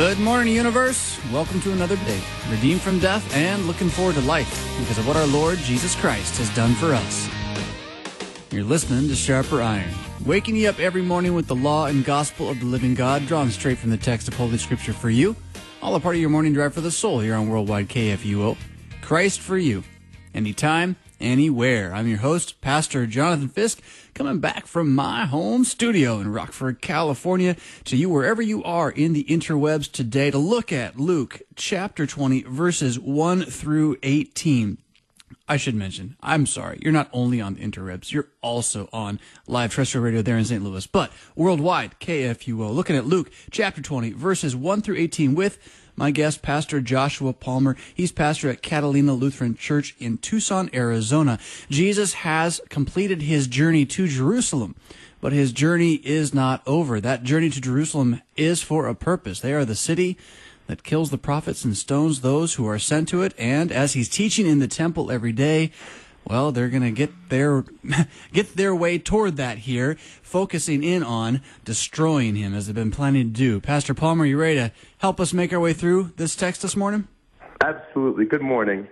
Good morning, universe. Welcome to another day, redeemed from death and looking forward to life because of what our Lord Jesus Christ has done for us. You're listening to Sharper Iron, waking you up every morning with the law and gospel of the living God, drawn straight from the text of Holy Scripture for you. All a part of your morning drive for the soul here on Worldwide KFUO. Christ for you. Anytime, anywhere. I'm your host, Pastor Jonathan Fisk, coming back from my home studio in Rockford, California, to you wherever you are in the interwebs today to look at Luke chapter 20, verses 1 through 18. I should mention, I'm sorry, you're not only on the interwebs, you're also on live terrestrial radio there in St. Louis, but worldwide, KFUO, looking at Luke chapter 20, verses 1 through 18 with my guest, Pastor Joshua Palmer. He's pastor at Catalina Lutheran Church in Tucson, Arizona. Jesus has completed his journey to Jerusalem, but his journey is not over. That journey to Jerusalem is for a purpose. They are the city that kills the prophets and stones those who are sent to it. And as he's teaching in the temple every day, well, they're going to get their way toward that here, focusing in on destroying him as they've been planning to do. Pastor Palmer, you ready to help us make our way through this text this morning? Absolutely. Good morning.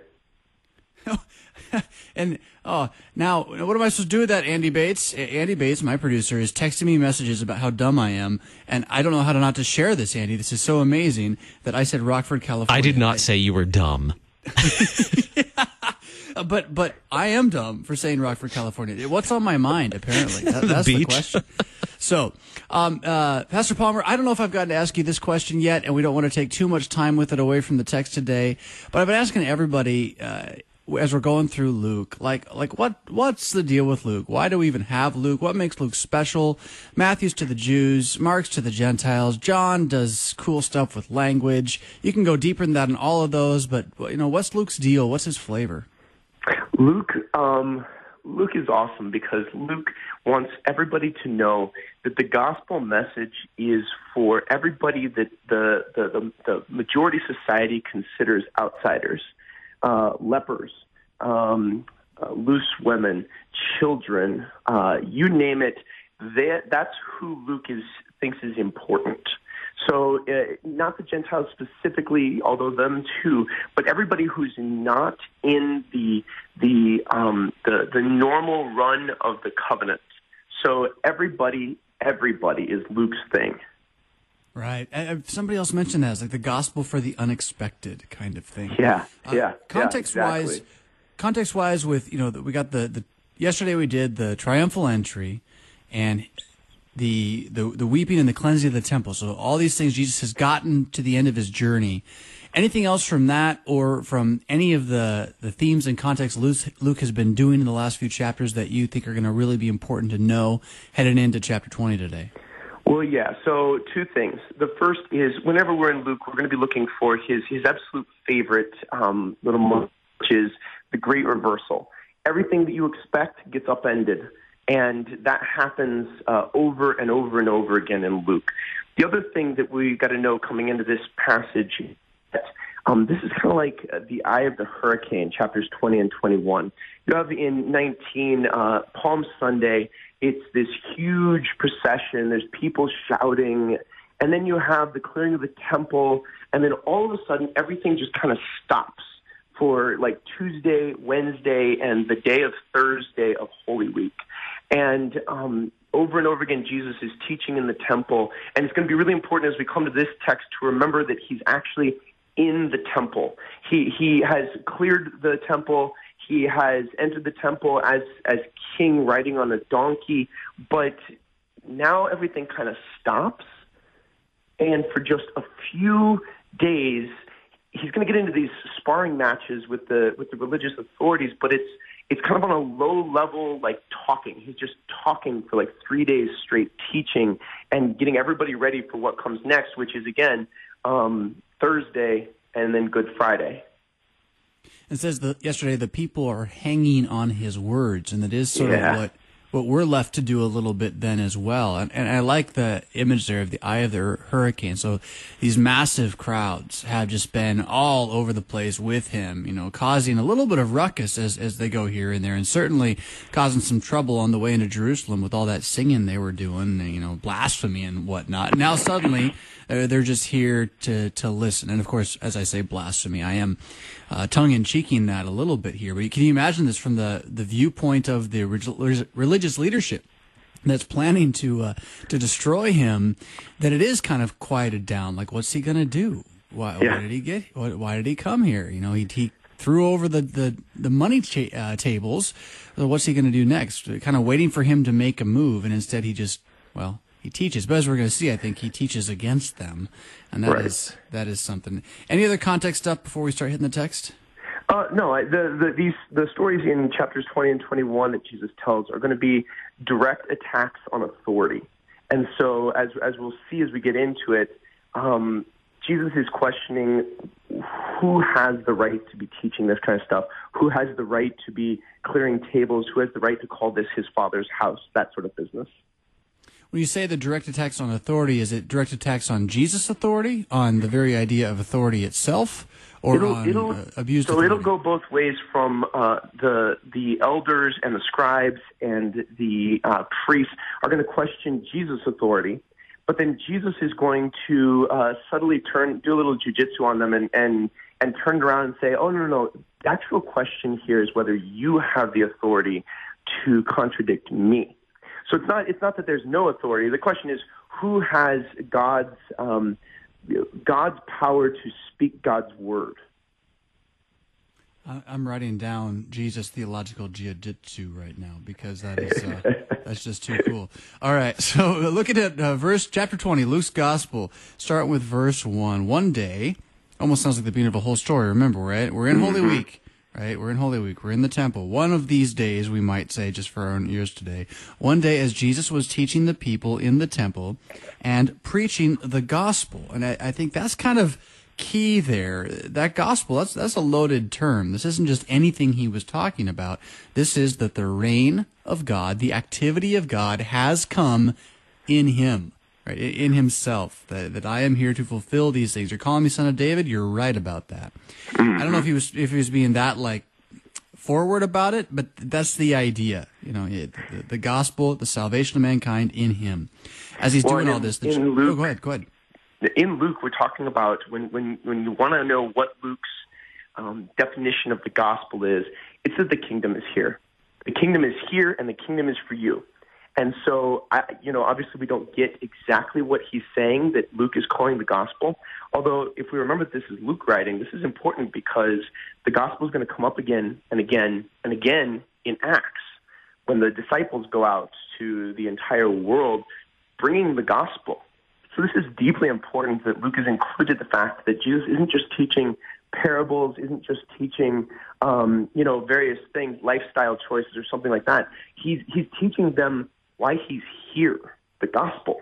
And now, what am I supposed to do with that, Andy Bates? Andy Bates, my producer, is texting me messages about how dumb I am, and I don't know how to not to share this, Andy. This is so amazing that I said Rockford, California. I did not say you were dumb. But I am dumb for saying Rockford, California. What's on my mind, apparently? That's the question. So, Pastor Palmer, I don't know if I've gotten to ask you this question yet, and we don't want to take too much time with it away from the text today, but I've been asking everybody as we're going through Luke, what's the deal with Luke? Why do we even have Luke? What makes Luke special? Matthew's to the Jews, Mark's to the Gentiles, John does cool stuff with language. You can go deeper than that in all of those, but what's Luke's deal? What's his flavor? Luke is awesome because Luke wants everybody to know that the gospel message is for everybody that the majority society considers outsiders. Lepers, loose women, children, you name it. That's who Luke thinks is important. So not the Gentiles specifically, although them too, but everybody who's not in the normal run of the covenant. So everybody is Luke's thing. Right. Somebody else mentioned that as like the gospel for the unexpected kind of thing. Yeah. Context-wise, with we got the yesterday we did the triumphal entry, and the weeping and the cleansing of the temple. So all these things, Jesus has gotten to the end of his journey. Anything else from that, or from any of the themes and context Luke has been doing in the last few chapters that you think are going to really be important to know heading into chapter 20 today? Well, yeah, so two things. The first is whenever we're in Luke, we're going to be looking for his absolute favorite little moment, which is the great reversal. Everything that you expect gets upended, and that happens over and over and over again in Luke. The other thing that we got to know coming into this passage is that this is kind of like the eye of the hurricane, chapters 20 and 21. You have in 19, Palm Sunday, it's this huge procession. There's people shouting. And then you have the clearing of the temple. And then all of a sudden, everything just kind of stops for like Tuesday, Wednesday, and the day of Thursday of Holy Week. And over and over again, Jesus is teaching in the temple. And it's going to be really important as we come to this text to remember that he's actually in the temple. He has cleared the temple. He has entered the temple as king riding on a donkey, but now everything kind of stops. And for just a few days, he's going to get into these sparring matches with the religious authorities, but it's kind of on a low level, like talking. He's just talking for like 3 days straight, teaching and getting everybody ready for what comes next, which is again Thursday and then Good Friday. It says yesterday the people are hanging on his words, and that is sort of what we're left to do a little bit then as well. And I like the image there of the eye of the hurricane. So these massive crowds have just been all over the place with him, causing a little bit of ruckus as they go here and there, and certainly causing some trouble on the way into Jerusalem with all that singing they were doing, blasphemy and whatnot. Now suddenly They're just here to listen. And of course, as I say, blasphemy. I am tongue-in-cheeking that a little bit here. But can you imagine this from the viewpoint of the religious leadership that's planning to destroy him, that it is kind of quieted down? Like, what's he going to do? Why did he get? Why did he come here? You know, he threw over the money tables. So what's he going to do next? Kind of waiting for him to make a move, and instead he teaches. But as we're going to see, I think he teaches against them, and that is something. Any other context stuff before we start hitting the text? No, the stories in chapters 20 and 21 that Jesus tells are going to be direct attacks on authority. And so as we'll see as we get into it, Jesus is questioning who has the right to be teaching this kind of stuff, who has the right to be clearing tables, who has the right to call this his Father's house, that sort of business. When you say the direct attacks on authority, is it direct attacks on Jesus' authority, on the very idea of authority itself, or on abused authority? So it'll go both ways from the elders and the scribes and the priests are going to question Jesus' authority, but then Jesus is going to subtly do a little jujitsu on them and turn around and say, oh, no. The actual question here is whether you have the authority to contradict me. So it's not that there's no authority. The question is, who has God's power to speak God's word? I'm writing down Jesus theological jiu-jitsu right now because that is that's just too cool. All right, so looking at chapter 20, Luke's Gospel, start with verse 1. One day, almost sounds like the beginning of a whole story. Remember, right? We're in Holy Week. Right, we're in Holy Week. We're in the temple. One of these days, we might say, just for our own ears today, one day as Jesus was teaching the people in the temple and preaching the gospel. And I think that's kind of key there. That gospel, that's a loaded term. This isn't just anything he was talking about. This is that the reign of God, the activity of God has come in him. Right, in himself, that I am here to fulfill these things. You're calling me son of David? You're right about that. I don't know if he was being that forward about it, but that's the idea. You know, the gospel, the salvation of mankind in him. As he's doing all this. In Luke, go ahead. In Luke, we're talking about when you want to know what Luke's definition of the gospel is, it's that the kingdom is here. The kingdom is here, and the kingdom is for you. And so, obviously we don't get exactly what he's saying that Luke is calling the gospel. Although, if we remember this is Luke writing, this is important because the gospel is going to come up again and again and again in Acts when the disciples go out to the entire world bringing the gospel. So this is deeply important that Luke has included the fact that Jesus isn't just teaching parables, isn't just teaching, various things, lifestyle choices or something like that. He's teaching them why he's here, the gospel.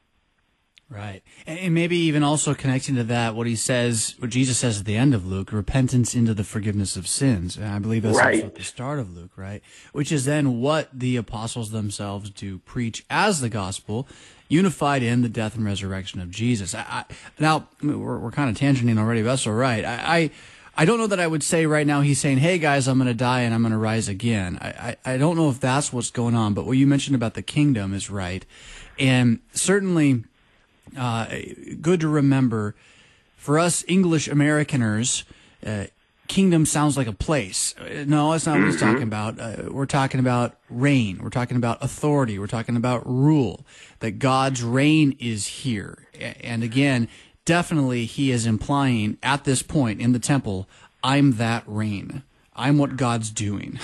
Right. And maybe even also connecting to that, what Jesus says at the end of Luke, repentance into the forgiveness of sins. And I believe that's also at the start of Luke, right? Which is then what the apostles themselves do preach as the gospel, unified in the death and resurrection of Jesus. Now, we're kind of tangenting already, but that's all right. I don't know that I would say right now he's saying, hey, guys, I'm going to die and I'm going to rise again. I don't know if that's what's going on, but what you mentioned about the kingdom is right. And certainly good to remember, for us English Americaners, kingdom sounds like a place. No, that's not what he's talking about. We're talking about reign. We're talking about authority. We're talking about rule, that God's reign is here. And again, definitely he is implying at this point in the temple, I'm that reign. I'm what God's doing.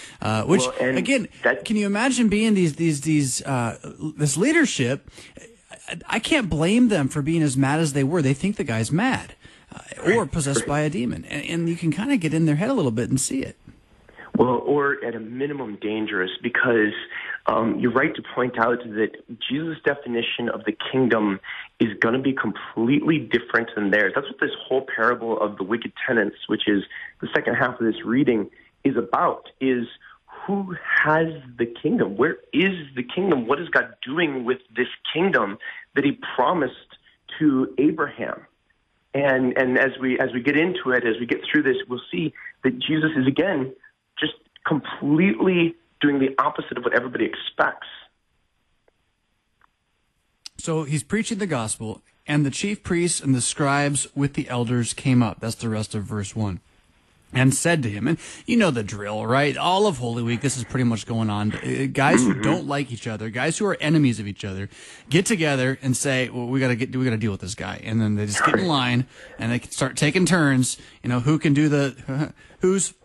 Can you imagine being this leadership? I can't blame them for being as mad as they were. They think the guy's mad or possessed by a demon. And you can kind of get in their head a little bit and see it. Well, or at a minimum dangerous, because you're right to point out that Jesus' definition of the kingdom is going to be completely different than theirs. That's what this whole parable of the wicked tenants, which is the second half of this reading, is about, is who has the kingdom? Where is the kingdom? What is God doing with this kingdom that he promised to Abraham? And as we get into it, as we get through this, we'll see that Jesus is, again, just completely doing the opposite of what everybody expects. So he's preaching the gospel. And the chief priests and the scribes with the elders came up. That's the rest of verse 1. And said to him, and you know the drill, right? All of Holy Week, this is pretty much going on. Guys who don't like each other, guys who are enemies of each other, get together and say, well, we gotta deal with this guy. And then they just get in line and they can start taking turns. You know, who can do who's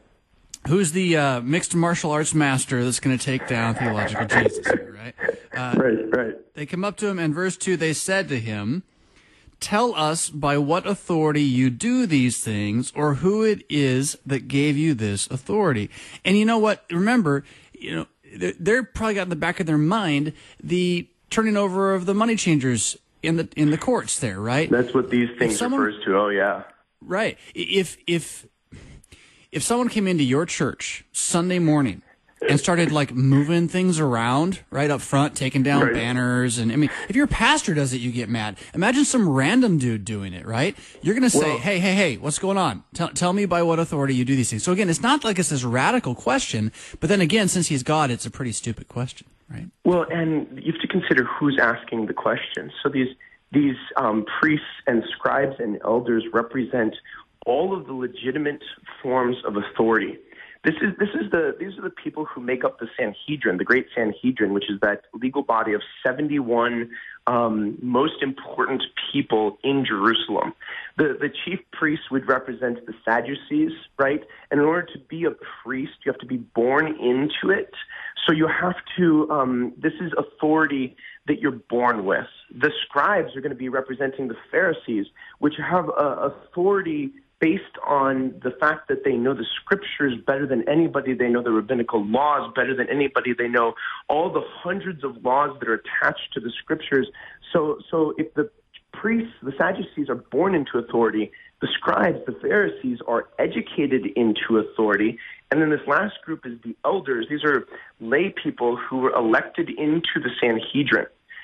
the mixed martial arts master that's going to take down theological Jesus here, right? Right. They come up to him, and verse 2, they said to him, tell us by what authority you do these things, or who it is that gave you this authority. And you know what? Remember, you know, they're probably got in the back of their mind the turning over of the money changers in the courts there, right? That's what these things refers to. Oh, yeah. Right. If someone came into your church Sunday morning and started like moving things around right up front, taking down banners, and I mean, if your pastor does it, you get mad. Imagine some random dude doing it, right? You're going to say, hey, what's going on? Tell me by what authority you do these things. So again, it's not like it's this radical question, but then again, since he's God, it's a pretty stupid question, right? Well, and you have to consider who's asking the question. So these priests and scribes and elders represent all of the legitimate forms of authority. These are the people who make up the Sanhedrin, the Great Sanhedrin, which is that legal body of 71 most important people in Jerusalem. The chief priests would represent the Sadducees, right? And in order to be a priest, you have to be born into it. So you have to, this is authority that you're born with. The scribes are going to be representing the Pharisees, which have authority based on the fact that they know the scriptures better than anybody, they know the rabbinical laws better than anybody, they know all the hundreds of laws that are attached to the scriptures. So if the priests, the Sadducees, are born into authority, the scribes, the Pharisees, are educated into authority, and then this last group is the elders. These are lay people who were elected into the Sanhedrin.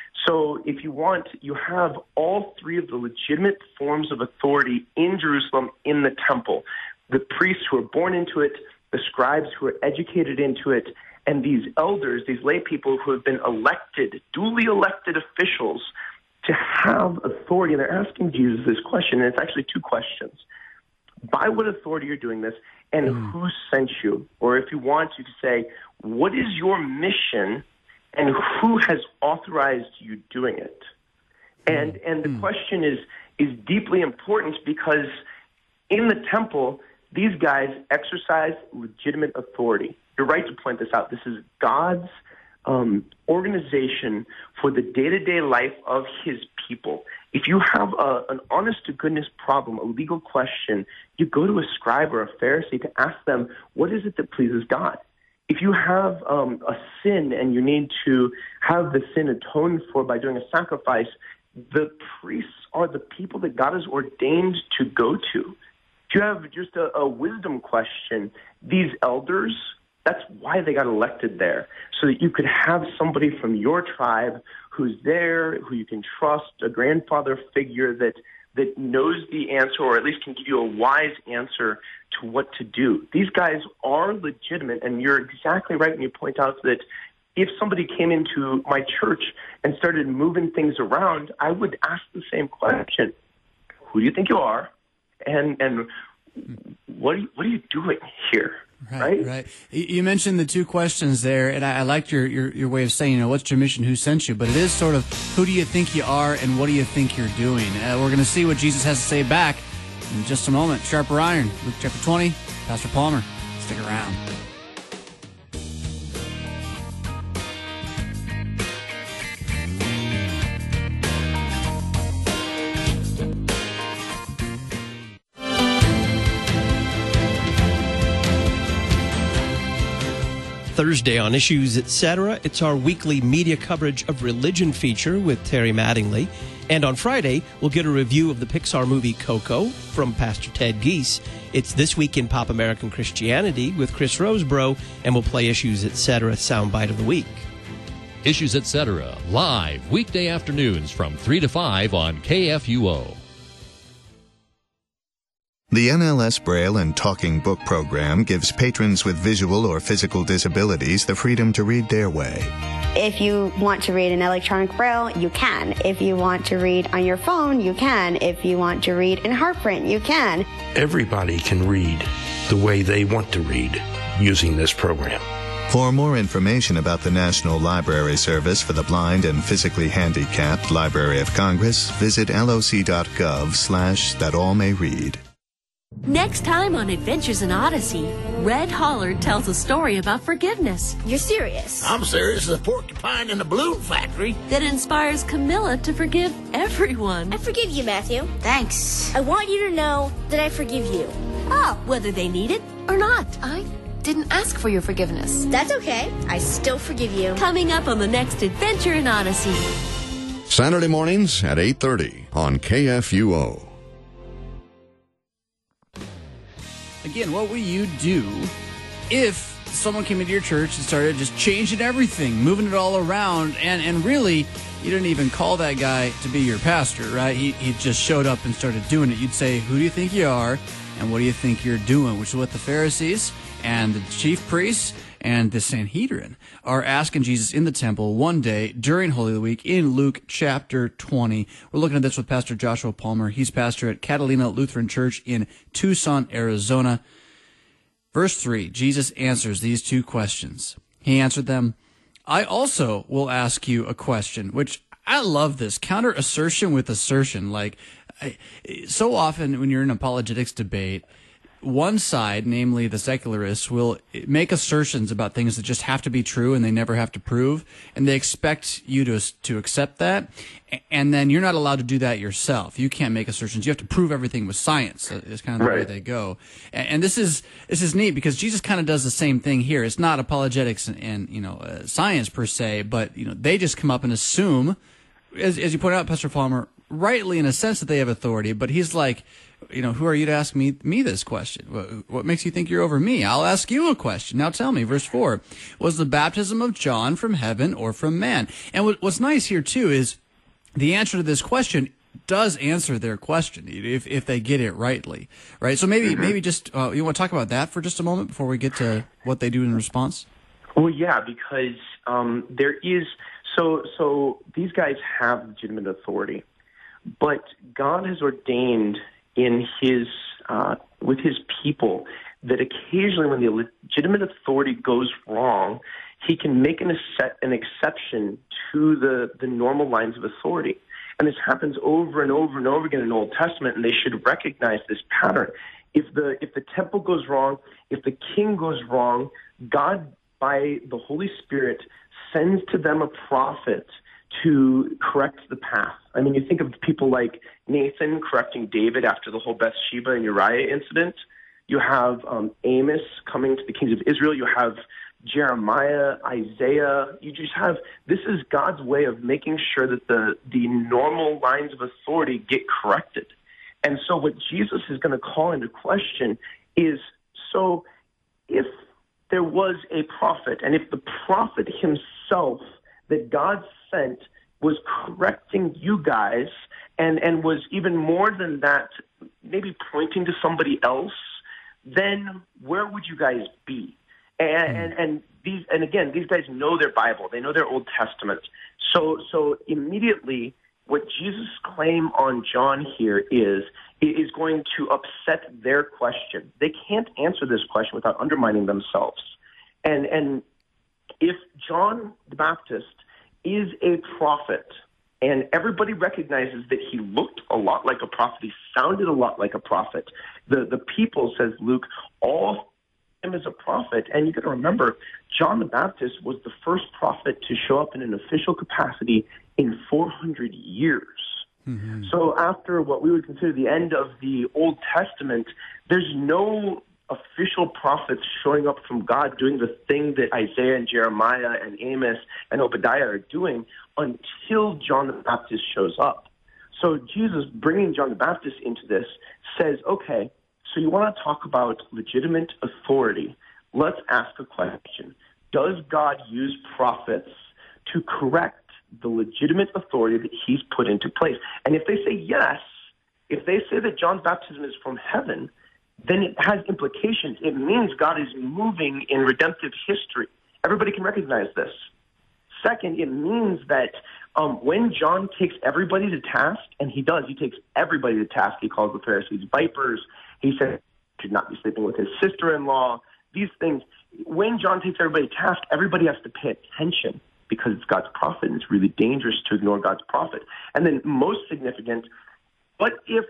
So if you want, you have all three of the legitimate forms of authority in Jerusalem in the temple. The priests who are born into it, the scribes who are educated into it, and these elders, these lay people who have been elected, duly elected officials to have authority. And they're asking Jesus this question, and it's actually two questions. By what authority you're doing this, and who sent you? Or if you want, you could say, what is your mission, and who has authorized you doing it? And the question is deeply important because in the temple, these guys exercise legitimate authority. You're right to point this out. This is God's organization for the day-to-day life of his people. If you have an honest-to-goodness problem, a legal question, you go to a scribe or a Pharisee to ask them, what is it that pleases God? If you have a sin and you need to have the sin atoned for by doing a sacrifice, the priests are the people that God has ordained to go to. If you have just a wisdom question, these elders, that's why they got elected there, so that you could have somebody from your tribe who's there, who you can trust, a grandfather figure that knows the answer, or at least can give you a wise answer to what to do. These guys are legitimate, and you're exactly right when you point out that if somebody came into my church and started moving things around, I would ask the same question. Who do you think you are? And what are you doing here? Right. You mentioned the two questions there, and I liked your way of saying, what's your mission, who sent you? But it is sort of, who do you think you are, and what do you think you're doing? We're going to see what Jesus has to say back in just a moment. Sharper Iron, Luke chapter 20, Pastor Palmer. Stick around. Thursday on Issues Etc., it's our weekly media coverage of religion feature with Terry Mattingly. And on Friday, we'll get a review of the Pixar movie Coco from Pastor Ted Geese. It's This Week in Pop American Christianity with Chris Rosebrough, and we'll play Issues Etc. Soundbite of the Week. Issues Etc. live weekday afternoons from 3 to 5 on KFUO. The NLS Braille and Talking Book program gives patrons with visual or physical disabilities the freedom to read their way. If you want to read in electronic Braille, you can. If you want to read on your phone, you can. If you want to read in heart print, you can. Everybody can read the way they want to read using this program. For more information about the National Library Service for the Blind and Physically Handicapped Library of Congress, visit loc.gov/thatallmayread. Next time on Adventures in Odyssey, Red Hollard tells a story about forgiveness. You're serious? I'm serious as a porcupine in the balloon factory. That inspires Camilla to forgive everyone. I forgive you, Matthew. Thanks. I want you to know that I forgive you. Oh, whether they need it or not. I didn't ask for your forgiveness. That's okay. I still forgive you. Coming up on the next Adventure in Odyssey. Saturday mornings at 8:30 on KFUO. Again, what would you do if someone came into your church and started just changing everything, moving it all around, and really, you didn't even call that guy to be your pastor, right? He just showed up and started doing it. You'd say, who do you think you are, and what do you think you're doing? Which is what the Pharisees and the chief priests and the Sanhedrin are asking Jesus in the temple one day during Holy Week in Luke chapter 20. We're looking at this with Pastor Joshua Palmer. He's pastor at Catalina Lutheran Church in Tucson, Arizona. Verse 3, Jesus answers these two questions. He answered them, I also will ask you a question, which I love this. Counter assertion with assertion. Like, so often when you're in an apologetics debate, one side, namely the secularists, will make assertions about things that just have to be true and they never have to prove, and they expect you to accept that, and then you're not allowed to do that yourself. You can't make assertions. You have to prove everything with science. It's kind of the way they go. And this is neat because Jesus kind of does the same thing here. It's not apologetics and science per se, but they just come up and assume, as you pointed out, Pastor Palmer, rightly in a sense that they have authority, but he's like, who are you to ask me this question? What makes you think you're over me? I'll ask you a question. Now tell me, verse 4, was the baptism of John from heaven or from man? And what's nice here, too, is the answer to this question does answer their question if they get it rightly, right? So maybe just, you want to talk about that for just a moment before we get to what they do in response? Well, yeah, because there is, so these guys have legitimate authority, but God has ordained in his with his people that occasionally when the legitimate authority goes wrong, he can make an exception to the normal lines of authority. And this happens over and over and over again in the Old Testament, and they should recognize this pattern. If the temple goes wrong, if the king goes wrong, God, by the Holy Spirit, sends to them a prophet to correct the path. I mean, you think of people like Nathan correcting David after the whole Bathsheba and Uriah incident. You have Amos coming to the kings of Israel. You have Jeremiah, Isaiah. You just have, this is God's way of making sure that the normal lines of authority get corrected. And so what Jesus is going to call into question is, so if there was a prophet, and if the prophet himself that God sent was correcting you guys and was even more than that, maybe pointing to somebody else, then where would you guys be? And again, these guys know their Bible. They know their Old Testament. So immediately what Jesus' claim on John here is going to upset their question. They can't answer this question without undermining themselves. And if John the Baptist is a prophet, and everybody recognizes that he looked a lot like a prophet, he sounded a lot like a prophet, the people, says Luke, all him as a prophet. And you got to remember, John the Baptist was the first prophet to show up in an official capacity in 400 years. Mm-hmm. So after what we would consider the end of the Old Testament, there's no official prophets showing up from God doing the thing that Isaiah and Jeremiah and Amos and Obadiah are doing until John the Baptist shows up. So Jesus bringing John the Baptist into this says, okay, so you want to talk about legitimate authority. Let's ask a question. Does God use prophets to correct the legitimate authority that he's put into place? And if they say yes, if they say that John's baptism is from heaven, then it has implications. It means God is moving in redemptive history. Everybody can recognize this. Second, it means that when John takes everybody to task, and he does, he takes everybody to task. He calls the Pharisees vipers. He says he should not be sleeping with his sister-in-law. These things. When John takes everybody to task, everybody has to pay attention because it's God's prophet, and it's really dangerous to ignore God's prophet. And then most significant, what if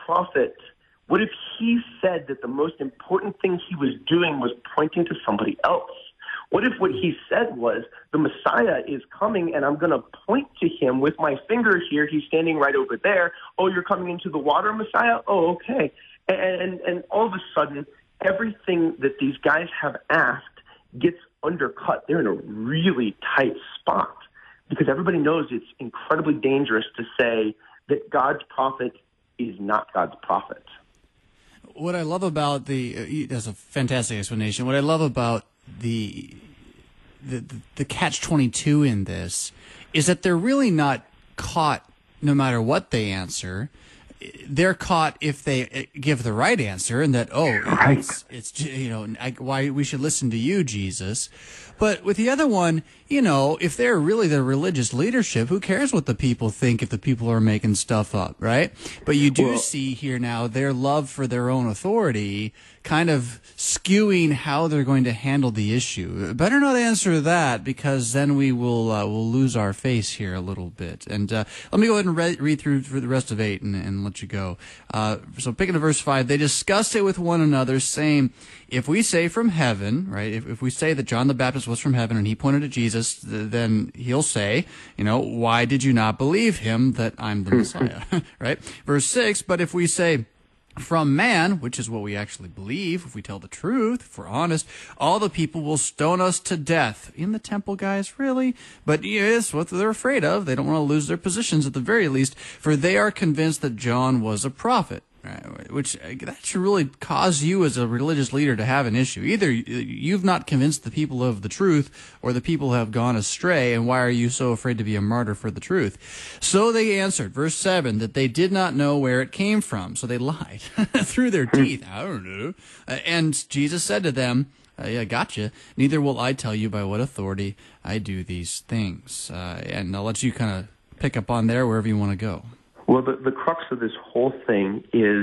he said that the most important thing he was doing was pointing to somebody else? What if what he said was, the Messiah is coming and I'm going to point to him with my finger here. He's standing right over there. Oh, you're coming into the water, Messiah? Oh, okay. And all of a sudden, everything that these guys have asked gets undercut. They're in a really tight spot because everybody knows it's incredibly dangerous to say that God's prophet is not God's prophet. What I love about that's a fantastic explanation. What I love about the catch-22 in this is that they're really not caught no matter what they answer. They're caught if they give the right answer, and that right. it's why we should listen to you, Jesus. But with the other one, if they're really the religious leadership, who cares what the people think if the people are making stuff up, right? But you do see here now their love for their own authority kind of skewing how they're going to handle the issue. Better not answer that, because then we will we'll lose our face here a little bit. And let me go ahead and read through for the rest of 8 and let you go. So picking to verse 5, they discussed it with one another, saying, if we say from heaven, right, if we say that John the Baptist was from heaven and he pointed to Jesus, then he'll say, why did you not believe him that I'm the Messiah, right? Verse 6, but if we say from man, which is what we actually believe, if we tell the truth, if we're honest, all the people will stone us to death. In the temple, guys, really? But yes, what they're afraid of. They don't want to lose their positions at the very least, for they are convinced that John was a prophet. Right, which that should really cause you as a religious leader to have an issue. Either you've not convinced the people of the truth, or the people have gone astray, and why are you so afraid to be a martyr for the truth? So they answered, verse 7, that they did not know where it came from. So they lied through their teeth. I don't know. And Jesus said to them, yeah, gotcha. Neither will I tell you by what authority I do these things. And I'll let you kind of pick up on there wherever you want to go. Well, the crux of this whole thing is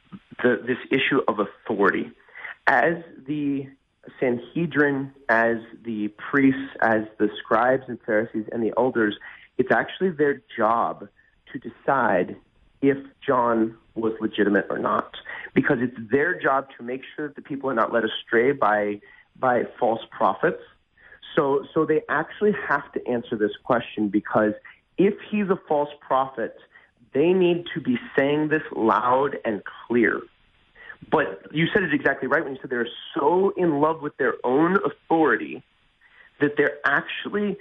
this issue of authority. As the Sanhedrin, as the priests, as the scribes and Pharisees and the elders, it's actually their job to decide if John was legitimate or not, because it's their job to make sure that the people are not led astray by false prophets. So they actually have to answer this question, because if he's a false prophet, they need to be saying this loud and clear. But you said it exactly right when you said they're so in love with their own authority that they're actually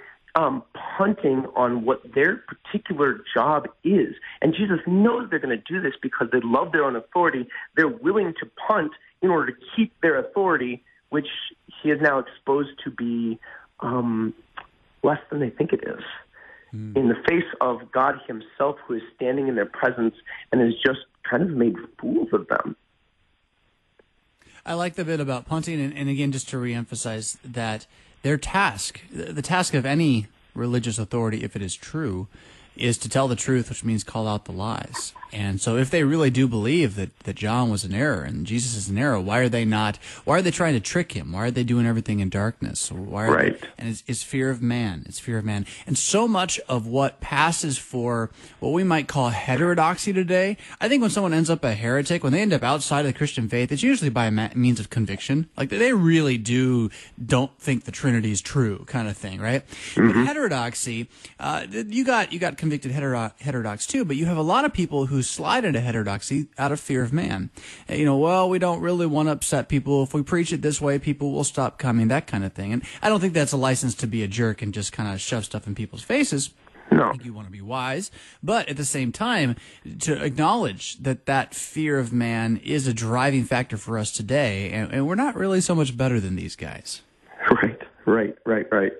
punting on what their particular job is. And Jesus knows they're going to do this because they love their own authority. They're willing to punt in order to keep their authority, which he is now exposed to be less than they think it is. In the face of God himself, who is standing in their presence and has just kind of made fools of them. I like the bit about punting, and again, just to reemphasize that their task, the task of any religious authority, if it is true, is to tell the truth, which means call out the lies. And so if they really do believe that John was in error and Jesus is in error, why are they trying to trick him? Why are they doing everything in darkness? And it's fear of man. It's fear of man. And so much of what passes for what we might call heterodoxy today, I think when someone ends up a heretic, when they end up outside of the Christian faith, it's usually by means of conviction. Like they really don't think the Trinity is true, kind of thing, right? But heterodoxy, you got convicted heterodox too, but you have a lot of people who slide into heterodoxy out of fear of man. We don't really want to upset people. If we preach it this way, people will stop coming, that kind of thing. And I don't think that's a license to be a jerk and just kind of shove stuff in people's faces. No. I think you want to be wise, but at the same time, to acknowledge that fear of man is a driving factor for us today, and we're not really so much better than these guys. Right.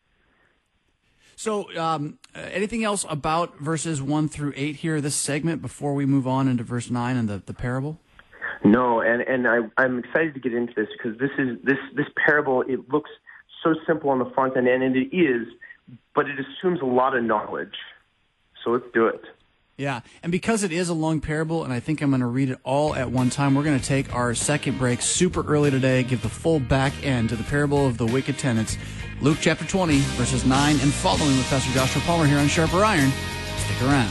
So, anything else about verses 1 through 8 here, this segment, before we move on into verse 9 and the parable? No, and I'm excited to get into this because this parable, it looks so simple on the front end, and it is, but it assumes a lot of knowledge. So let's do it. Yeah, and because it is a long parable, and I think I'm going to read it all at one time, we're going to take our second break super early today, give the full back end to the parable of the wicked tenants. Luke chapter 20, verses 9 and following with Pastor Joshua Palmer here on Sharper Iron. Stick around.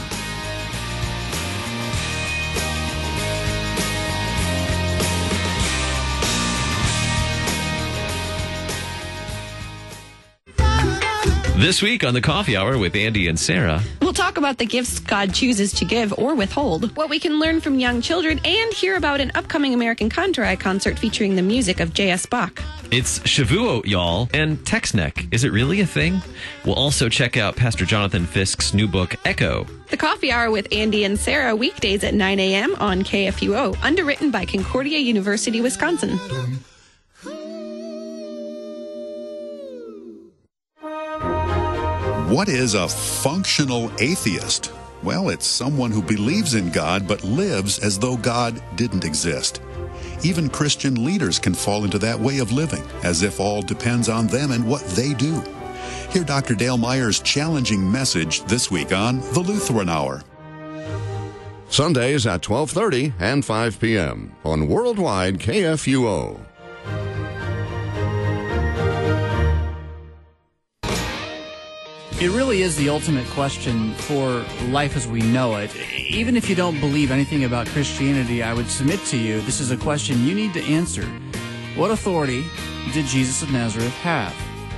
This week on the Coffee Hour with Andy and Sarah, we'll talk about the gifts God chooses to give or withhold, what we can learn from young children, and hear about an upcoming American Contour concert featuring the music of J.S. Bach. It's Shavuot, y'all, and TextNeck. Is it really a thing? We'll also check out Pastor Jonathan Fisk's new book, Echo. The Coffee Hour with Andy and Sarah, weekdays at 9 a.m. on KFUO, underwritten by Concordia University, Wisconsin. What is a functional atheist? Well, it's someone who believes in God but lives as though God didn't exist. Even Christian leaders can fall into that way of living, as if all depends on them and what they do. Hear Dr. Dale Meyer's challenging message this week on The Lutheran Hour. Sundays at 12:30 and 5 p.m. on Worldwide KFUO. It really is the ultimate question for life as we know it. Even if you don't believe anything about Christianity, I would submit to you this is a question you need to answer. What authority did Jesus of Nazareth have?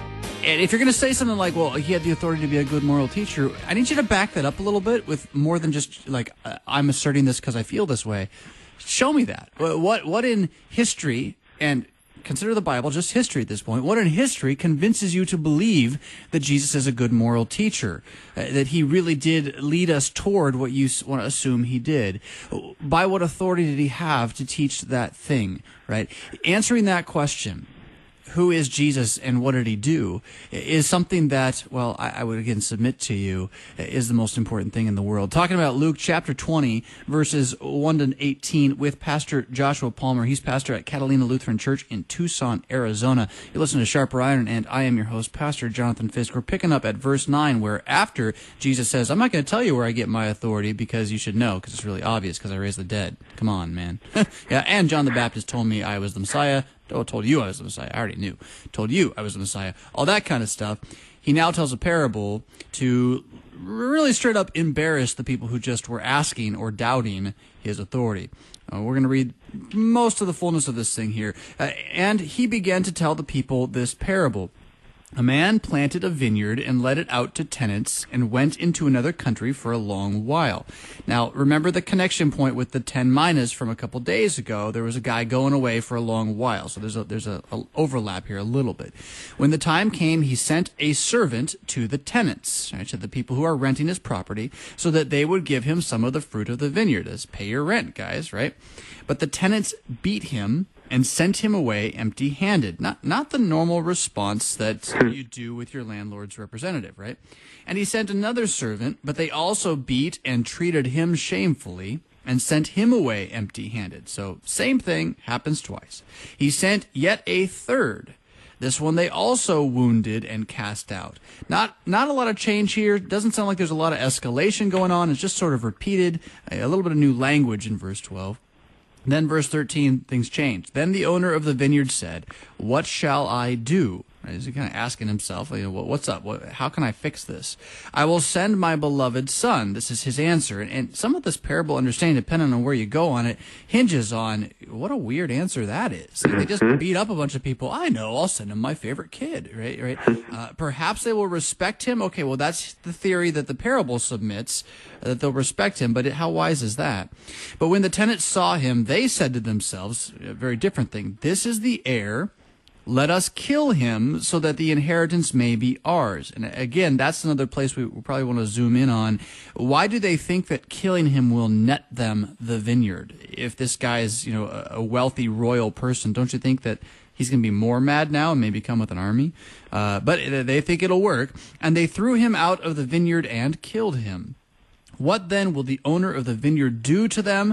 And if you're going to say something like, well, he had the authority to be a good moral teacher, I need you to back that up a little bit with more than just like, I'm asserting this because I feel this way. Show me that. What in history, and consider the Bible just history at this point, what in history convinces you to believe that Jesus is a good moral teacher, that he really did lead us toward what you want to assume he did? By what authority did he have to teach that thing, right? Answering that question, who is Jesus and what did he do, is something that, well, I would again submit to you, is the most important thing in the world. Talking about Luke chapter 20, verses 1 to 18 with Pastor Joshua Palmer. He's pastor at Catalina Lutheran Church in Tucson, Arizona. You listen to Sharper Iron, and I am your host, Pastor Jonathan Fisk. We're picking up at verse 9, where after Jesus says, I'm not going to tell you where I get my authority because you should know, because it's really obvious, because I raised the dead. Come on, man. Yeah, and John the Baptist told me I was the Messiah. Oh, told you I was the Messiah. I already knew. Told you I was the Messiah. All that kind of stuff. He now tells a parable to really straight up embarrass the people who just were asking or doubting his authority. We're going to read most of the fullness of this thing here. And he began to tell the people this parable. A man planted a vineyard and let it out to tenants and went into another country for a long while. Now, remember the connection point with the 10 minas from a couple days ago. There was a guy going away for a long while. So there's a overlap here a little bit. When the time came, he sent a servant to the tenants, right, to the people who are renting his property, so that they would give him some of the fruit of the vineyard. As pay your rent, guys, right? But the tenants beat him and sent him away empty-handed. Not the normal response that you do with your landlord's representative, right? And he sent another servant, but they also beat and treated him shamefully and sent him away empty-handed. So same thing happens twice. He sent yet a third. This one they also wounded and cast out. Not a lot of change here. Doesn't sound like there's a lot of escalation going on. It's just sort of repeated, a little bit of new language in verse 12. Then verse 13, things change. Then the owner of the vineyard said, what shall I do? Right? He's kind of asking himself, what's up? How can I fix this? I will send my beloved son. This is his answer. And some of this parable understanding, depending on where you go on it, hinges on what a weird answer that is. Like, they just beat up a bunch of people. I know, I'll send him my favorite kid, right? Perhaps they will respect him. Okay, well, that's the theory that the parable submits, that they'll respect him, but how wise is that? But when the tenants saw him, they said to themselves, a very different thing, this is the heir. Let us kill him so that the inheritance may be ours. And again, that's another place we probably want to zoom in on. Why do they think that killing him will net them the vineyard? If this guy is, a wealthy royal person, don't you think that he's going to be more mad now and maybe come with an army? But they think it'll work. And they threw him out of the vineyard and killed him. What then will the owner of the vineyard do to them?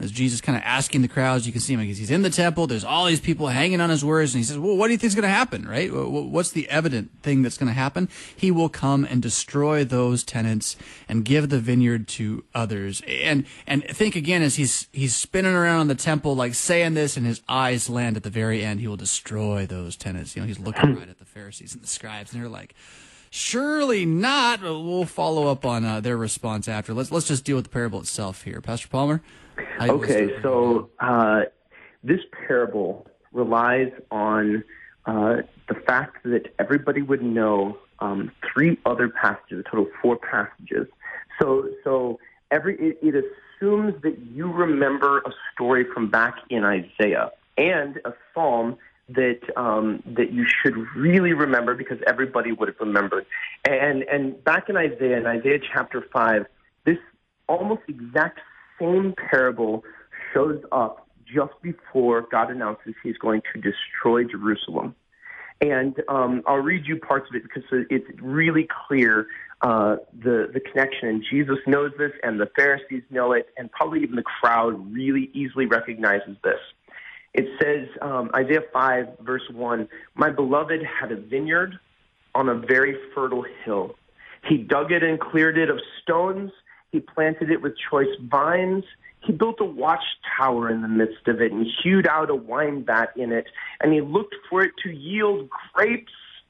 as Jesus kind of asking the crowds. You can see him, he's in the temple. There's all these people hanging on his words. And he says, well, what do you think is going to happen, right? What's the evident thing that's going to happen? He will come and destroy those tenants and give the vineyard to others. And think again, as he's spinning around in the temple, like saying this, and his eyes land at the very end, he will destroy those tenants. He's looking right at the Pharisees and the scribes, and they're like, surely not. We'll follow up on their response after. Let's just deal with the parable itself here. Pastor Palmer? Okay, so this parable relies on the fact that everybody would know three other passages, a total of 4 passages. So it assumes that you remember a story from back in Isaiah and a psalm that you should really remember, because everybody would have remembered. And back in Isaiah chapter 5, this almost exact same parable shows up just before God announces he's going to destroy Jerusalem. And I'll read you parts of it because it's really clear, the connection. And Jesus knows this, and the Pharisees know it, and probably even the crowd really easily recognizes this. It says, Isaiah 5, verse 1, "My beloved had a vineyard on a very fertile hill. He dug it and cleared it of stones. He planted it with choice vines. He built a watchtower in the midst of it and hewed out a wine vat in it. And he looked for it to yield grapes,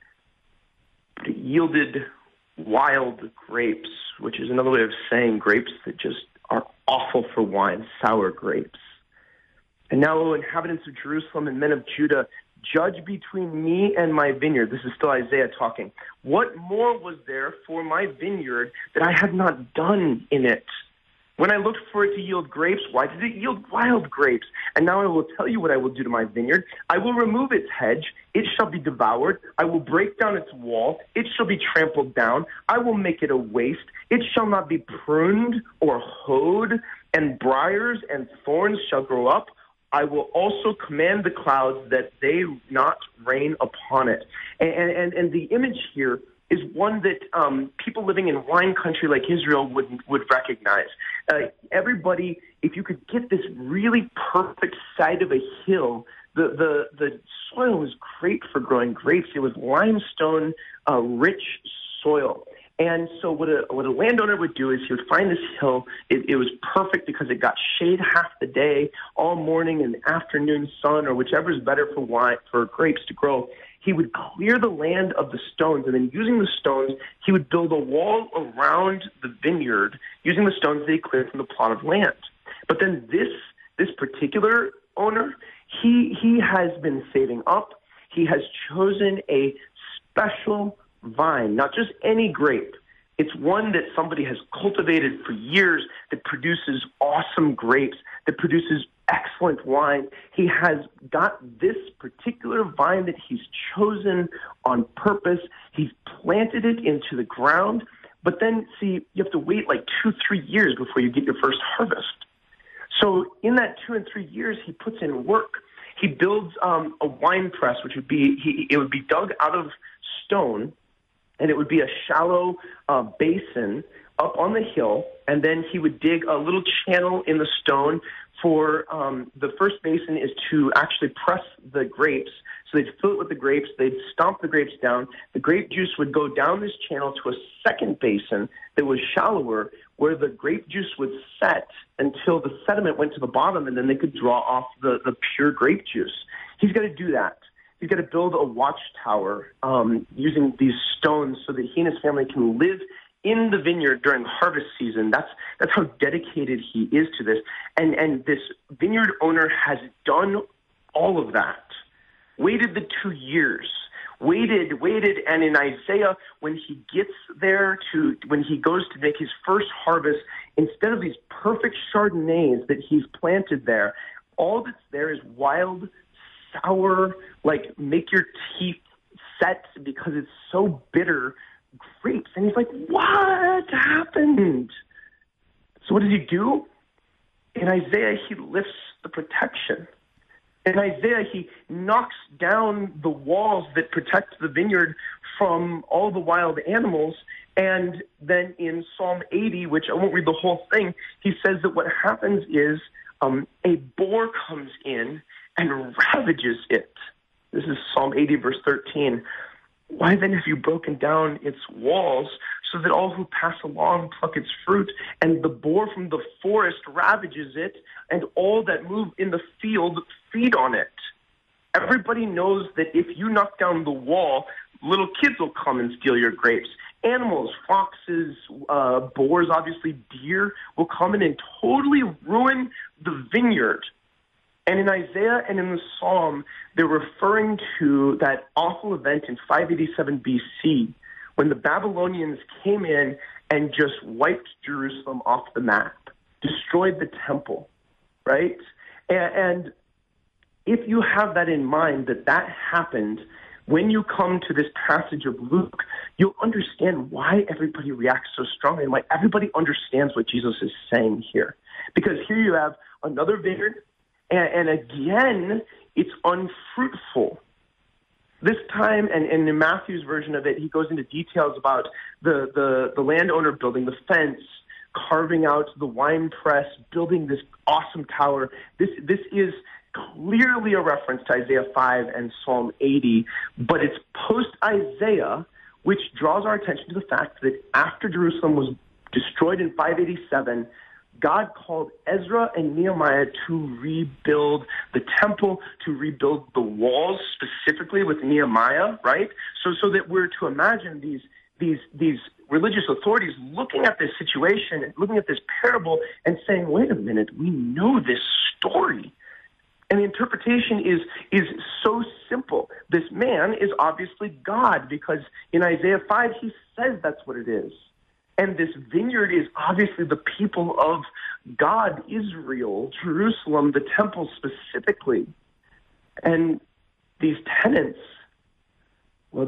but it yielded wild grapes," which is another way of saying grapes that just are awful for wine, sour grapes. "And now, O inhabitants of Jerusalem and men of Judah, judge between me and my vineyard." This is still Isaiah talking. "What more was there for my vineyard that I have not done in it? When I looked for it to yield grapes, why did it yield wild grapes? And now I will tell you what I will do to my vineyard. I will remove its hedge. It shall be devoured. I will break down its wall. It shall be trampled down. I will make it a waste. It shall not be pruned or hoed, and briars and thorns shall grow up. I will also command the clouds that they not rain upon it." And the image here is one that people living in wine country like Israel would recognize. Everybody, if you could get this really perfect side of a hill, the soil was great for growing grapes. It was limestone, rich soil. And so what a landowner would do is he would find this hill. It was perfect because it got shade half the day, all morning and afternoon sun, or whichever is better for grapes to grow. He would clear the land of the stones, and then using the stones, he would build a wall around the vineyard using the stones that he cleared from the plot of land. But then this particular owner, he has been saving up. He has chosen a special vine, not just any grape. It's one that somebody has cultivated for years that produces awesome grapes, that produces excellent wine. He has got this particular vine that he's chosen on purpose. He's planted it into the ground. But then, see, you have to wait like 2-3 years before you get your first harvest. So in that 2 and 3 years, he puts in work. He builds a wine press, which would be, it would be dug out of stone, and it would be a shallow basin up on the hill, and then he would dig a little channel in the stone for the first basin is to actually press the grapes. So they'd fill it with the grapes, they'd stomp the grapes down, the grape juice would go down this channel to a second basin that was shallower, where the grape juice would set until the sediment went to the bottom, and then they could draw off the pure grape juice. He's got to do that. He's got to build a watchtower using these stones so that he and his family can live in the vineyard during harvest season. That's how dedicated he is to this. And this vineyard owner has done all of that. Waited the 2 years. Waited, and in Isaiah, when he gets there when he goes to make his first harvest, instead of these perfect Chardonnays that he's planted there, all that's there is wild, sour, like make your teeth set because it's so bitter grapes. And he's like, what happened? So what does he do? In Isaiah, he lifts the protection. In Isaiah, he knocks down the walls that protect the vineyard from all the wild animals. And then in Psalm 80, which I won't read the whole thing, he says that what happens is a boar comes in and ravages it. This is Psalm 80, verse 13. Why then have you broken down its walls so that all who pass along pluck its fruit? And the boar from the forest ravages it, and all that move in the field feed on it. Everybody knows that if you knock down the wall, little kids will come and steal your grapes. Animals, foxes, boars, obviously deer, will come in and totally ruin the vineyard. And in Isaiah and in the Psalm, they're referring to that awful event in 587 BC when the Babylonians came in and just wiped Jerusalem off the map, destroyed the temple, right? And if you have that in mind, that happened, when you come to this passage of Luke, you'll understand why everybody reacts so strongly and why everybody understands what Jesus is saying here. Because here you have another vineyard, and again, it's unfruitful. This time, and in Matthew's version of it, he goes into details about the landowner building the fence, carving out the wine press, building this awesome tower. This is clearly a reference to Isaiah 5 and Psalm 80, but it's post-Isaiah, which draws our attention to the fact that after Jerusalem was destroyed in 587, God called Ezra and Nehemiah to rebuild the temple, to rebuild the walls, specifically with Nehemiah, right? So that we're to imagine these religious authorities looking at this situation, looking at this parable, and saying, wait a minute, we know this story. And the interpretation is so simple. This man is obviously God, because in Isaiah 5, he says that's what it is. And this vineyard is obviously the people of God, Israel, Jerusalem, the temple specifically. And these tenants, they're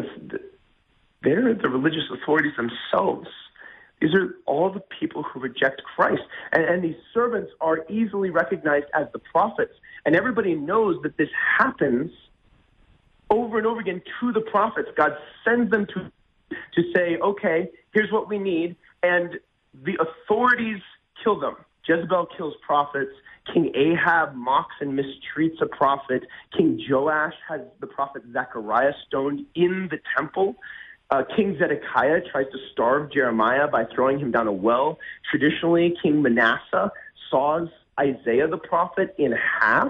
the religious authorities themselves. These are all the people who reject Christ. And these servants are easily recognized as the prophets. And everybody knows that this happens over and over again to the prophets. God sends them to say, okay, here's what we need. And the authorities kill them. Jezebel kills prophets. King Ahab mocks and mistreats a prophet. King Joash has the prophet Zechariah stoned in the temple. King Zedekiah tries to starve Jeremiah by throwing him down a well. Traditionally, King Manasseh saws Isaiah the prophet in half.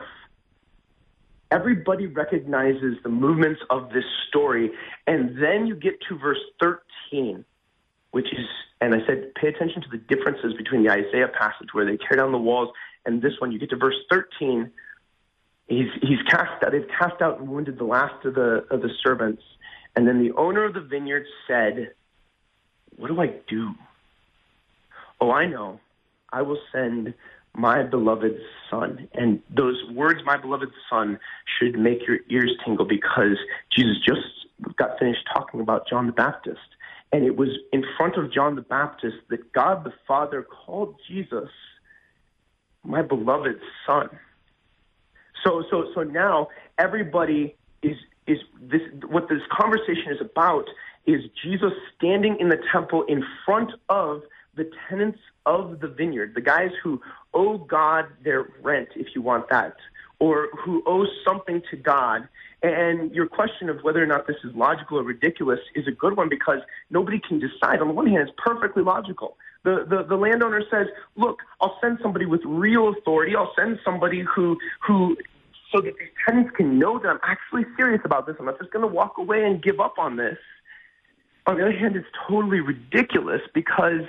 Everybody recognizes the movements of this story. And then you get to verse 13, which is, and I said, pay attention to the differences between the Isaiah passage where they tear down the walls and this one. You get to verse 13, he's cast out. They've cast out and wounded the last of the servants. And then the owner of the vineyard said, what do I do? Oh, I know. I will send my beloved son. And those words, my beloved son, should make your ears tingle, because Jesus just got finished talking about John the Baptist. And it was in front of John the Baptist that God the Father called Jesus my beloved son. So now everybody is this, what this conversation is about is Jesus standing in the temple in front of the tenants of the vineyard, the guys who owe God their rent, if you want that, or who owe something to God. And your question of whether or not this is logical or ridiculous is a good one, because nobody can decide. On the one hand, it's perfectly logical. The landowner says, look, I'll send somebody with real authority. I'll send somebody who so that these tenants can know that I'm actually serious about this. I'm not just going to walk away and give up on this. On the other hand, it's totally ridiculous, because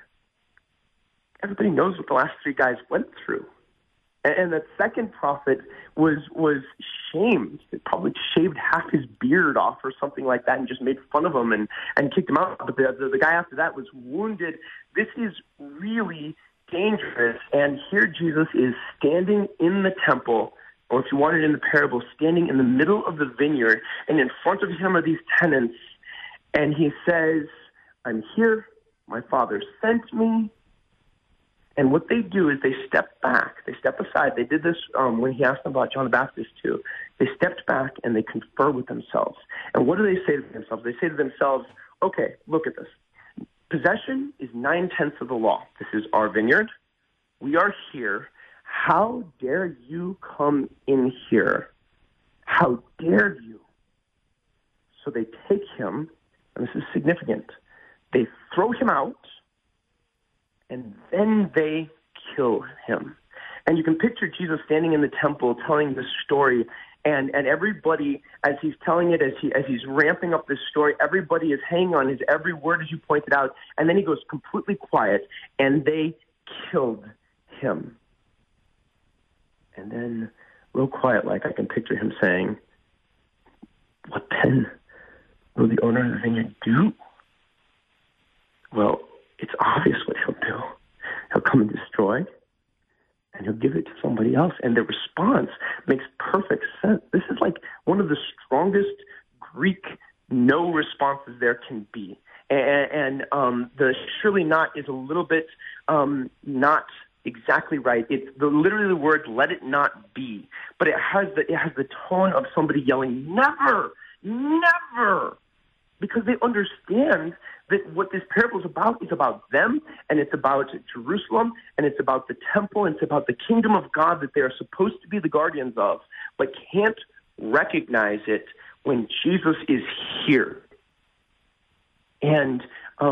everybody knows what the last three guys went through. And that second prophet was shamed. They probably shaved half his beard off or something like that and just made fun of him and kicked him out. But the guy after that was wounded. This is really dangerous. And here Jesus is standing in the temple, or if you want it in the parable, standing in the middle of the vineyard, and in front of him are these tenants. And he says, I'm here. My Father sent me. And what they do is they step back. They step aside. They did this when he asked them about John the Baptist too. They stepped back and they confer with themselves. And what do they say to themselves? They say to themselves, okay, look at this. Possession is 9/10 of the law. This is our vineyard. We are here. how dare you come in here? How dare you? So they take him, and this is significant, they throw him out, and then they kill him. And you can picture Jesus standing in the temple telling this story, and everybody, as he's telling it, as he's ramping up this story, everybody is hanging on his every word, as you pointed out, and then he goes completely quiet, and they killed him. And then, real quiet, like I can picture him saying, what then will the owner of the vineyard do? Well, it's obvious what he'll do. He'll come and destroy, and he'll give it to somebody else. And the response makes perfect sense. This is like one of the strongest Greek no responses there can be. And the surely not is a little bit not exactly right. It's literally the word "let it not be," but it has the tone of somebody yelling "never, never," because they understand that what this parable is about them, and it's about Jerusalem, and it's about the temple, and it's about the kingdom of God that they are supposed to be the guardians of, but can't recognize it when Jesus is here. And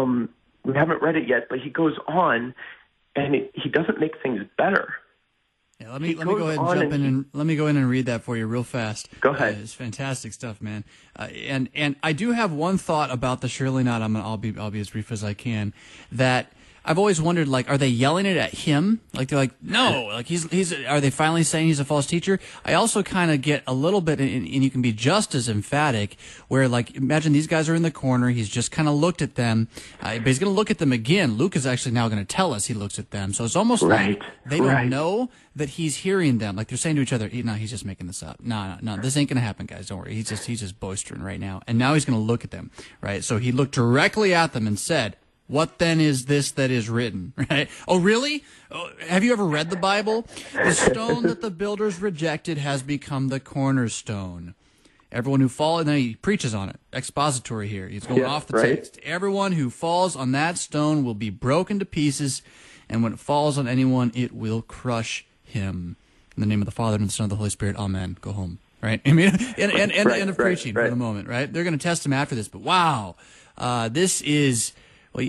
we haven't read it yet, but he goes on, and he doesn't make things better. Yeah, let me go ahead and jump in and let me go in and read that for you real fast. Go ahead. It's fantastic stuff, man. And I do have one thought about the surely not. I'll be as brief as I can. That I've always wondered, like, are they yelling it at him? Like, they're like, no, like he's. Are they finally saying he's a false teacher? I also kind of get a little bit, and you can be just as emphatic, where, like, imagine these guys are in the corner. He's just kind of looked at them, but he's going to look at them again. Luke is actually now going to tell us he looks at them. So it's almost like they don't know that he's hearing them. Like, they're saying to each other, no, he's just making this up. No, this ain't going to happen, guys. Don't worry. He's just boistering right now. And now he's going to look at them, right? So he looked directly at them and said, what then is this that is written, right? Oh, really? Oh, have you ever read the Bible? The stone that the builders rejected has become the cornerstone. Everyone who falls, and then he preaches on it. Expository here. He's going off the text. Everyone who falls on that stone will be broken to pieces, and when it falls on anyone, it will crush him. In the name of the Father, and the Son, and the Holy Spirit, amen. Go home, right? I mean, end of preaching for the moment, right? They're going to test him after this, but wow, this is... Well,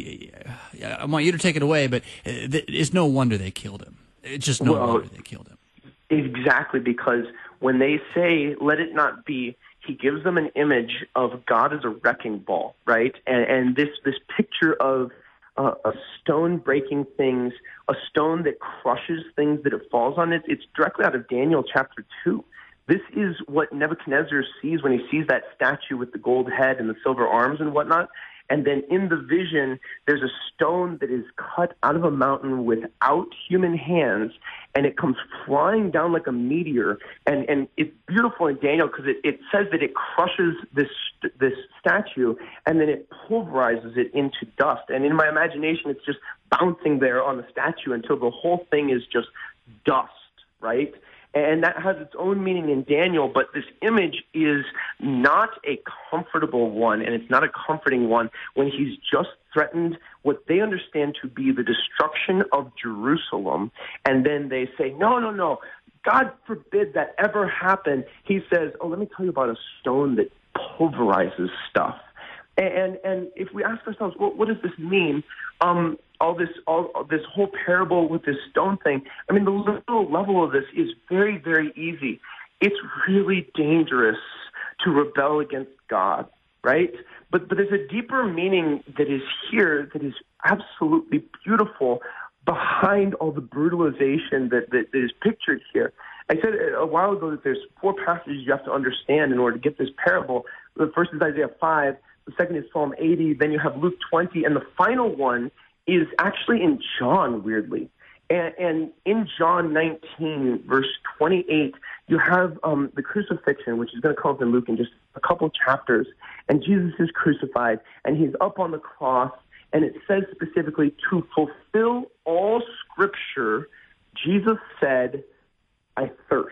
I want you to take it away, but it's no wonder they killed him. It's just no wonder they killed him. Exactly, because when they say, let it not be, he gives them an image of God as a wrecking ball, right? And this picture of a stone breaking things, a stone that crushes things that it falls on, it's directly out of Daniel chapter 2. This is what Nebuchadnezzar sees when he sees that statue with the gold head and the silver arms and whatnot. And then in the vision, there's a stone that is cut out of a mountain without human hands, and it comes flying down like a meteor. And it's beautiful in Daniel because it says that it crushes this statue, and then it pulverizes it into dust. And in my imagination, it's just bouncing there on the statue until the whole thing is just dust, right? And that has its own meaning in Daniel, but this image is not a comfortable one, and it's not a comforting one when he's just threatened what they understand to be the destruction of Jerusalem, and then they say, no, God forbid that ever happen. He says, let me tell you about a stone that pulverizes stuff. And if we ask ourselves, what does this mean? All this whole parable with this stone thing. I mean, the little level of this is very, very easy. It's really dangerous to rebel against God, right? But there's a deeper meaning that is here that is absolutely beautiful behind all the brutalization that is pictured here. I said a while ago that there's 4 passages you have to understand in order to get this parable. The first is Isaiah 5. The second is Psalm 80. Then you have Luke 20. And the final one is actually in John, weirdly. And in John 19, verse 28, you have the crucifixion, which is going to come up in Luke in just a couple chapters. And Jesus is crucified, and he's up on the cross. And it says specifically, to fulfill all Scripture, Jesus said, I thirst.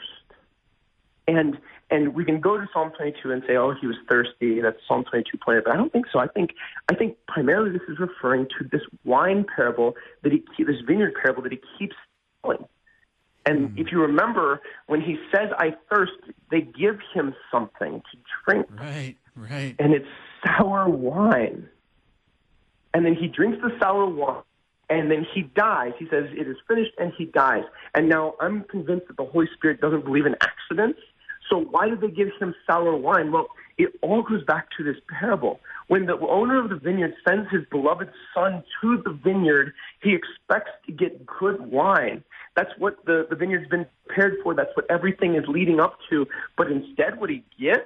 And we can go to Psalm 22 and say, he was thirsty. That's Psalm 22:20. But I don't think so. I think primarily this is referring to this wine parable this vineyard parable that he keeps telling. And if you remember, when he says, I thirst, they give him something to drink. Right. And it's sour wine. And then he drinks the sour wine, and then he dies. He says, it is finished, and he dies. And now I'm convinced that the Holy Spirit doesn't believe in accidents. So why did they give him sour wine? Well, it all goes back to this parable. When the owner of the vineyard sends his beloved son to the vineyard, he expects to get good wine. That's what the vineyard's been prepared for. That's what everything is leading up to. But instead, what he gets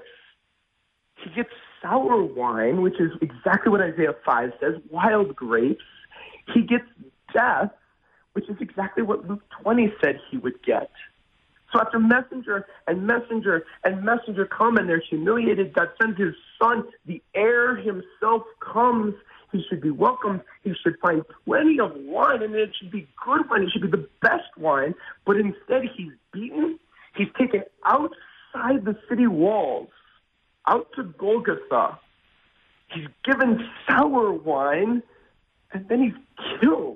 sour wine, which is exactly what Isaiah 5 says, wild grapes. He gets death, which is exactly what Luke 20 said he would get. So after messenger and messenger and messenger come and they're humiliated, God sends his son. The heir himself comes. He should be welcomed. He should find plenty of wine, and it should be good wine. It should be the best wine. But instead, he's beaten. He's taken outside the city walls, out to Golgotha. He's given sour wine, and then he's killed.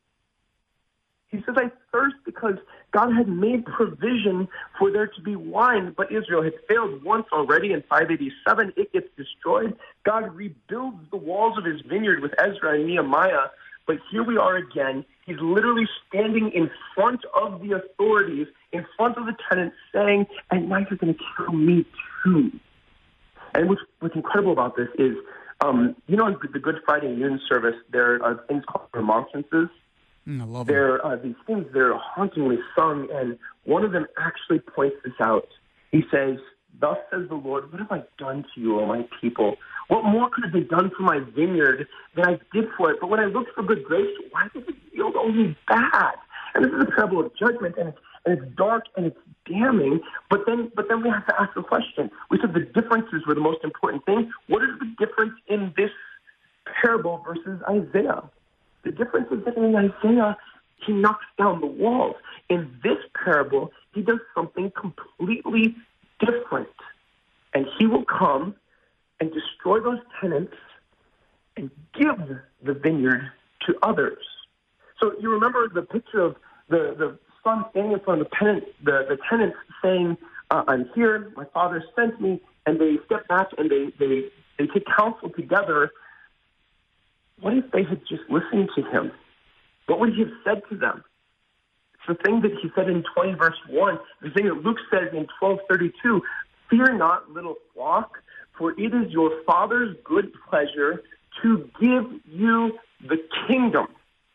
He says, I thirst because God had made provision for there to be wine, but Israel had failed once already in 587. It gets destroyed. God rebuilds the walls of his vineyard with Ezra and Nehemiah, but here we are again. He's literally standing in front of the authorities, in front of the tenants, saying, and now you're going to kill me too. And what's incredible about this is, in the Good Friday noon service, there are things called remonstrances. I love there are these things that are hauntingly sung, and one of them actually points this out. He says, thus says the Lord, what have I done to you, O my people? What more could have been done for my vineyard than I did for it? But when I looked for good grapes, why does it yield only bad? And this is a parable of judgment, and it's dark and it's damning. But then we have to ask the question. We said the differences were the most important thing. What is the difference in this parable versus Isaiah? The difference is that in Isaiah, he knocks down the walls. In this parable, he does something completely different. And he will come and destroy those tenants and give the vineyard to others. So you remember the picture of the son standing in front of the tenants saying, I'm here, my father sent me, and they step back and they take counsel together. What if they had just listened to him? What would he have said to them? It's the thing that he said in 20 verse 1, the thing that Luke says in 12:32, fear not, little flock, for it is your Father's good pleasure to give you the kingdom.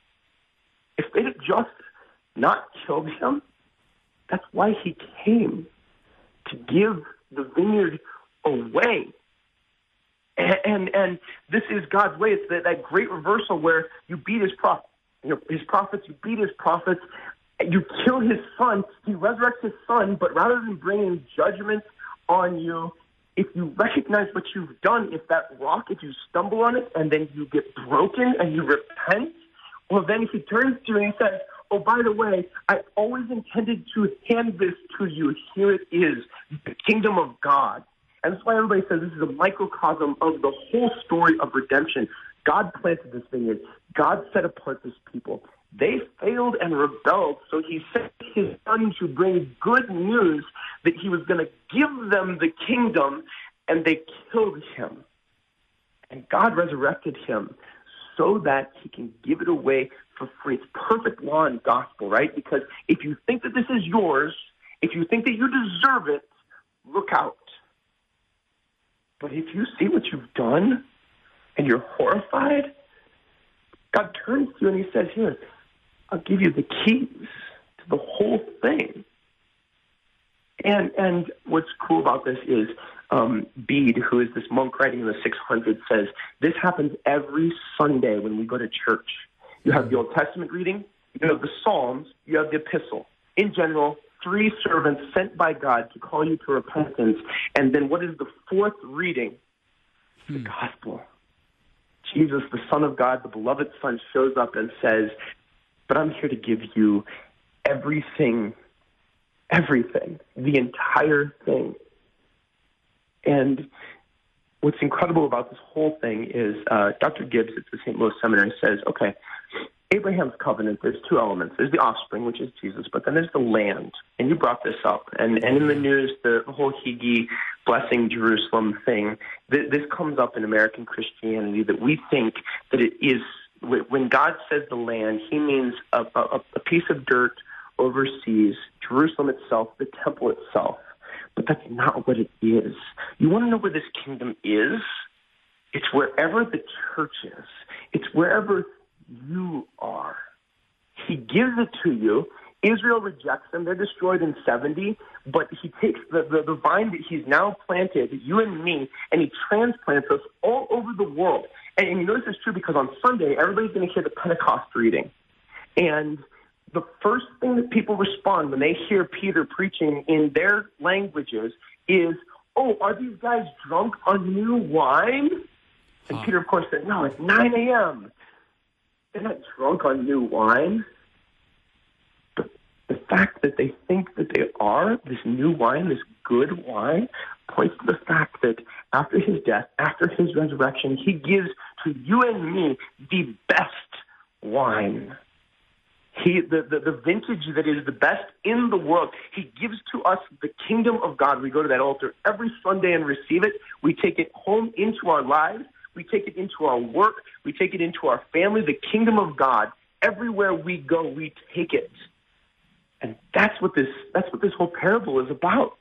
If they had just not killed him, that's why he came, to give the vineyard away. And this is God's way. It's that great reversal where you beat his prophets. His prophets, you beat his prophets. You kill his son. He resurrects his son, but rather than bringing judgment on you, if you recognize what you've done, if that rock, if you stumble on it and then you get broken and you repent, well, then he turns to you and he says, oh, by the way, I always intended to hand this to you. Here it is, the kingdom of God. And that's why everybody says this is a microcosm of the whole story of redemption. God planted this vineyard. God set apart this people. They failed and rebelled, so he sent his son to bring good news that he was going to give them the kingdom, and they killed him. And God resurrected him so that he can give it away for free. It's perfect law and gospel, right? Because if you think that this is yours, if you think that you deserve it, look out. But if you see what you've done and you're horrified, God turns to you and he says, here, I'll give you the keys to the whole thing. And what's cool about this is Bede, who is this monk writing in the 600s, says, this happens every Sunday when we go to church. You have the Old Testament reading, you have the Psalms, you have the Epistle. In general, 3 servants sent by God to call you to repentance. And then what is the 4th reading? The gospel. Jesus, the Son of God, the beloved Son, shows up and says, but I'm here to give you everything, the entire thing. And what's incredible about this whole thing is Dr. Gibbs at the St. Louis Seminary says, okay, Abraham's covenant, there's two elements. There's the offspring, which is Jesus, but then there's the land. And you brought this up. And in the news, the whole Higi blessing Jerusalem thing, this comes up in American Christianity, that we think that it is, when God says the land, he means a piece of dirt overseas, Jerusalem itself, the temple itself. But that's not what it is. You want to know where this kingdom is? It's wherever the church is. It's wherever you are. He gives it to you. Israel rejects them. They're destroyed in 70, but he takes the vine that he's now planted, you and me, and he transplants us all over the world. And you know this is true because on Sunday, everybody's going to hear the Pentecost reading. And the first thing that people respond when they hear Peter preaching in their languages is, oh, are these guys drunk on new wine? And Peter, of course, said, no, it's 9 a.m. They're not drunk on new wine. But the fact that they think that they are, this new wine, this good wine, points to the fact that after his death, after his resurrection, he gives to you and me the best wine. The vintage that is the best in the world. He gives to us the kingdom of God. We go to that altar every Sunday and receive it. We take it home into our lives. We take it into our work. We take it into our family. The kingdom of God. Everywhere we go, we take it. And that's what this whole parable is about.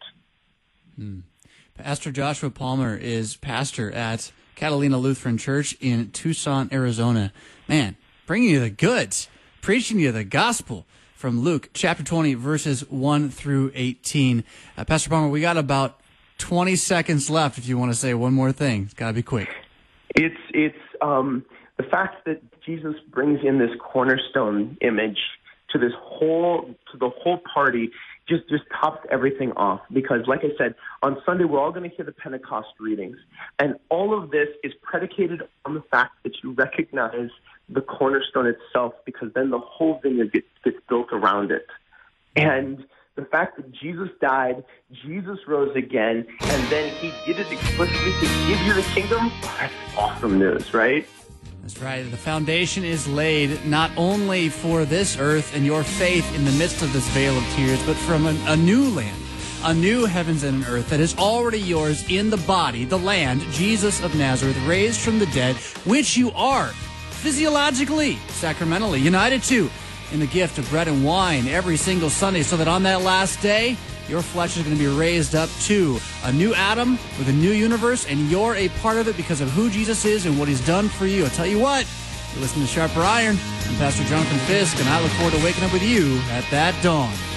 Pastor Joshua Palmer is pastor at Catalina Lutheran Church in Tucson, Arizona. Man, bringing you the goods. Preaching you the gospel from Luke chapter 20, verses 1 through 18. Pastor Palmer, we got about 20 seconds left if you want to say one more thing. It's got to be quick. It's the fact that Jesus brings in this cornerstone image to the whole party just tops everything off. Because, like I said, on Sunday we're all going to hear the Pentecost readings. And all of this is predicated on the fact that you recognize the cornerstone itself, because then the whole vineyard gets built around it. And the fact that Jesus died, Jesus rose again, and then he did it explicitly to give you the kingdom, that's awesome news, right? That's right. The foundation is laid not only for this earth and your faith in the midst of this vale of tears, but from a new land, a new heavens and an earth that is already yours in the body, the land, Jesus of Nazareth, raised from the dead, which you are physiologically, sacramentally united to in the gift of bread and wine every single Sunday, so that on that last day, your flesh is going to be raised up to a new Adam with a new universe, and you're a part of it because of who Jesus is and what he's done for you. I'll tell you what, you're listening to Sharper Iron. I'm Pastor Jonathan Fisk, and I look forward to waking up with you at that dawn.